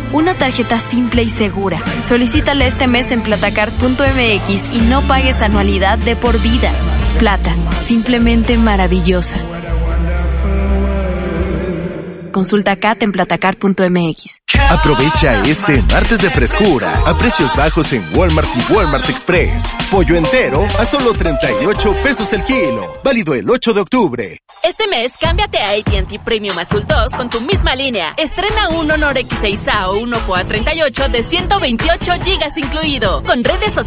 Una tarjeta simple y segura. Solicítala este mes en Platacard.mx y no pagues anualidad de por vida. Plata, simplemente maravillosa. Consulta CAT en Platacard.mx. Aprovecha este martes de frescura a precios bajos en Walmart y Walmart Express. Pollo entero a solo 38 pesos el kilo. Válido el 8 de octubre. Este mes, cámbiate a AT&T Premium Azul 2 con tu misma línea. Estrena un Honor X6A o 1 Poa 38 de 128 GB incluido. Con redes sociales